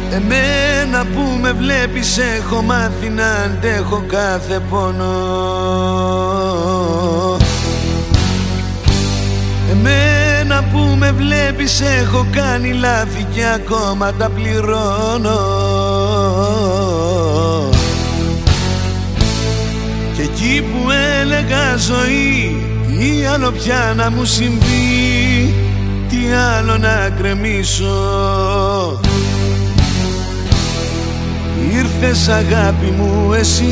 Εμένα που με βλέπεις έχω μάθει να αντέχω κάθε πόνο. Εμένα που με βλέπεις έχω κάνει λάθη και ακόμα τα πληρώνω. Και εκεί που έλεγα ζωή, τι άλλο πια να μου συμβεί, τι άλλο να γκρεμίσω, ήρθες αγάπη μου εσύ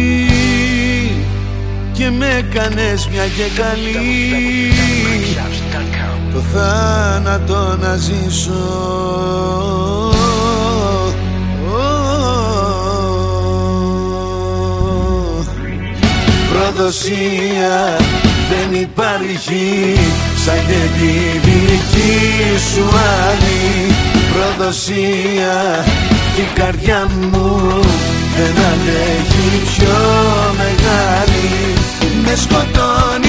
και με έκανες μια και καλή, το θάνατο να ζήσω. Προδοσία δεν υπάρχει σαν και τη δική σου άλλη. Προδοσία και η καρδιά μου δεν αντέχει πιο μεγάλη. Με σκοτώνει